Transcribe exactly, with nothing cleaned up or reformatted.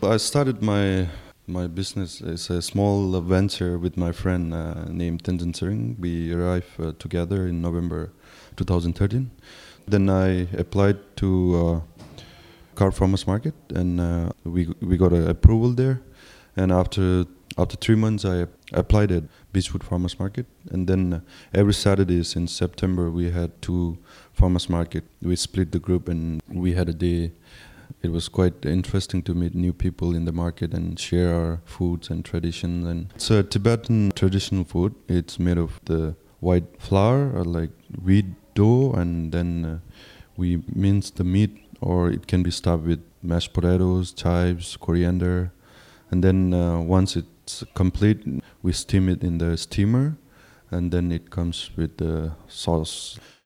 I started my my business as a small venture with my friend uh, named Tenzin Sering. We arrived uh, together in November twenty thirteen. Then I applied to uh, Car Farmers Market, and uh, we we got an approval there. And after after three months, I applied at Beechwood Farmers Market. And then uh, every Saturdays in September, we had two farmers market. We split the group, and we had a day. It was quite interesting to meet new people in the market and share our foods and traditions. And it's a Tibetan traditional food. It's made of the white flour, or like wheat dough, and then uh, we mince the meat, or it can be stuffed with mashed potatoes, chives, coriander. And then uh, once it's complete, we steam it in the steamer, and then it comes with the sauce.